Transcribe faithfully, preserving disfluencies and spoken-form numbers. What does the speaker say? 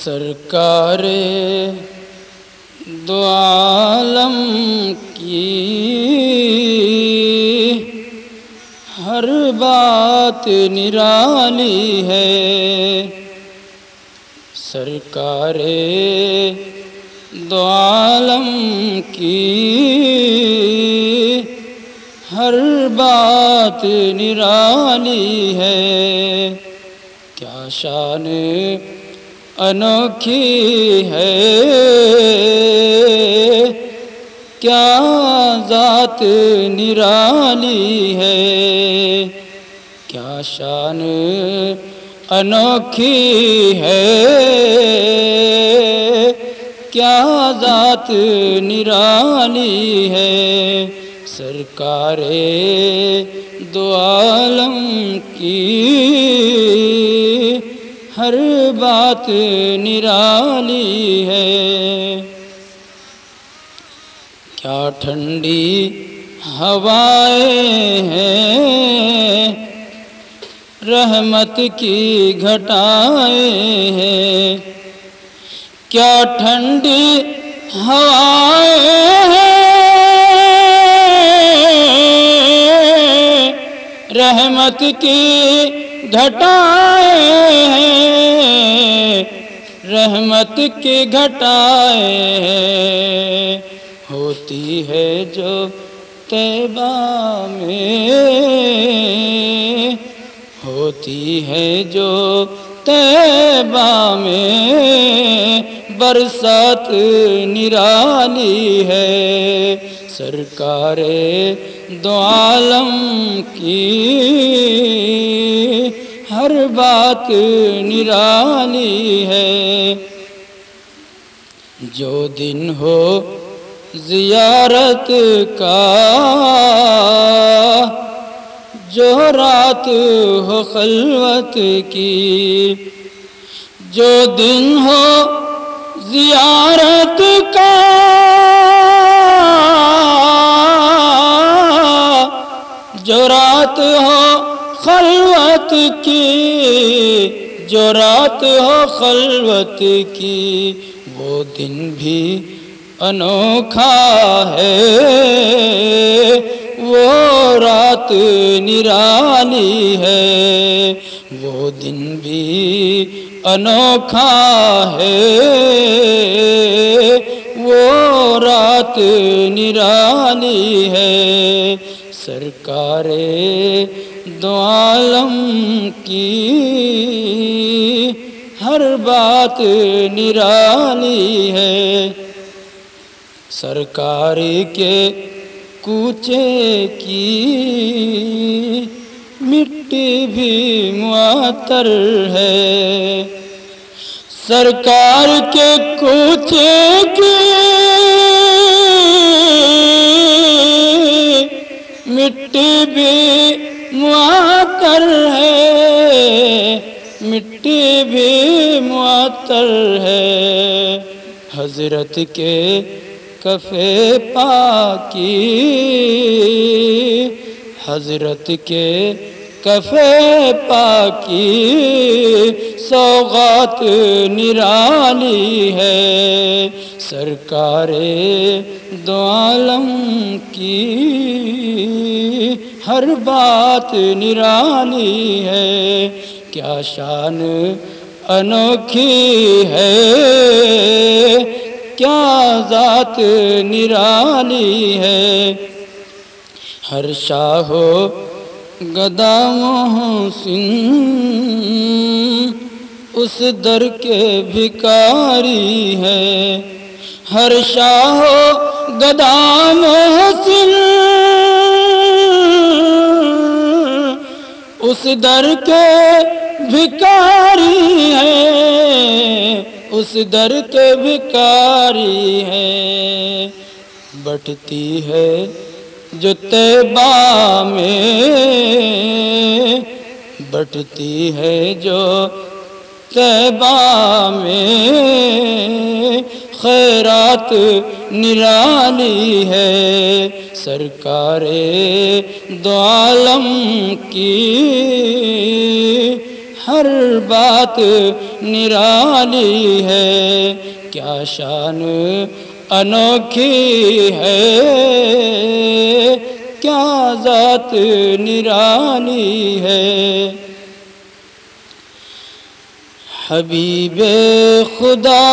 سرکار دو عالم کی ہر بات نرالی ہے، سرکار دو عالم کی ہر بات نرالی ہے، کیا شان انوکھی ہے، کیا ذات نرالی ہے، کیا شان انوکھی ہے، کیا ذات نرالی ہے، سرکار دو عالم کی ہر بات نرالی ہے، کیا ٹھنڈی ہوائیں ہیں، رحمت کی گھٹائیں ہیں، کیا ٹھنڈی ہوائیں ہیں، رحمت کی گھٹائیں ہیں، رحمت کی گھٹائیں ہیں، ہوتی ہے جو طیبہ میں، ہوتی ہے جو طیبہ میں، برسات نرالی ہے، سرکار دو عالم کی ہر بات نرالی ہے، جو دن ہو زیارت کا، جو رات ہو خلوت کی، جو دن ہو زیارت کا، جو رات ہو خلوت کی، جو رات ہو خلوت کی، وہ دن بھی انوکھا ہے، وہ رات نرالی ہے، وہ دن بھی انوکھا ہے، وہ رات نرالی ہے، سرکار دو عالم کی ہر بات نرالی ہے، سرکار کے کوچے کی مٹی بھی معطر ہے، سرکار کے کوچے کی مٹی بھی معطر ہے، مٹی بھی معطر ہے، حضرت کے کفِ پاکی، حضرت کے کفِ پاکی، سوغات نرالی ہے، سرکار دو عالم کی ہر بات نرالی ہے، کیا شان انوکھی ہے، کیا ذات نرالی ہے، ہر شاہ و گدا محسن اس در کے بھکاری ہے، ہر شاہ و گدا محسن اس در کے بھکاری ہے، اس در کے بھکاری ہے، بٹتی ہے جو طیبہ میں، بٹتی ہے جو طیبہ میں، خیرات نرالی ہے، سرکار دو عالم کی ہر بات نرالی ہے، کیا شان انوکھی ہے، کیا ذات نرالی ہے۔ حبیب خدا